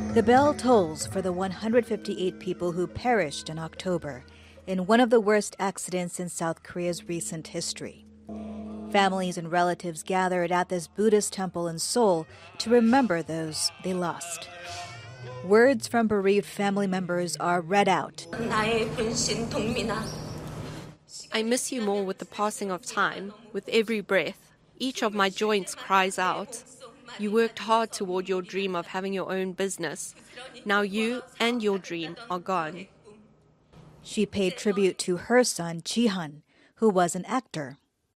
The bell tolls for the 158 people who perished in October in one of the worst accidents in South Korea's recent history. Families and relatives gathered at this Buddhist temple in Seoul to remember those they lost. Words from bereaved family members are read out. I miss you more with the passing of time, with every breath. Each of my joints cries out. You worked hard toward your dream of having your own business. Now you and your dream are gone. She paid tribute to her son, Jihan, who was an actor.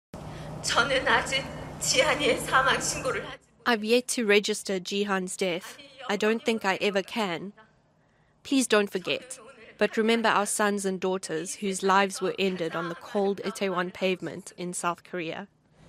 I've yet to register Jihan's death. I don't think I ever can. Please don't forget, but remember our sons and daughters whose lives were ended on the cold Itaewon pavement in South Korea.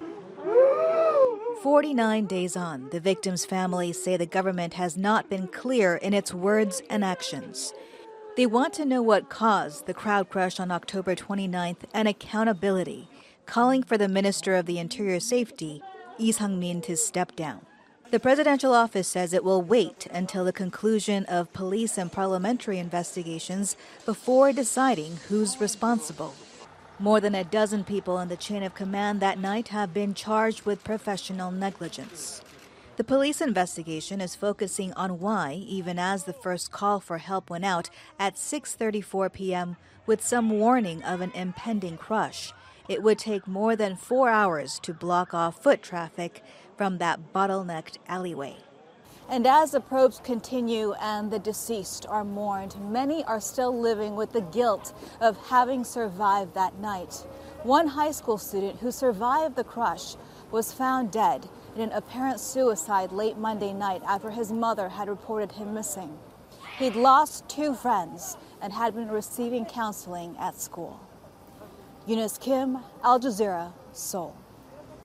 49 days on, the victims' families say the government has not been clear in its words and actions. They want to know what caused the crowd crush on October 29th and accountability, calling for the Minister of the Interior Safety, Lee Sang-min, to step down. The presidential office says it will wait until the conclusion of police and parliamentary investigations before deciding who's responsible. More than a dozen people in the chain of command that night have been charged with professional negligence. The police investigation is focusing on why, even as the first call for help went out at 6:34 p.m. with some warning of an impending crush, it would take more than 4 hours to block off foot traffic from that bottlenecked alleyway. And as the probes continue and the deceased are mourned, many are still living with the guilt of having survived that night. One high school student who survived the crush was found dead in an apparent suicide late Monday night after his mother had reported him missing. He'd lost 2 friends and had been receiving counseling at school. Eunice Kim, Al Jazeera, Seoul.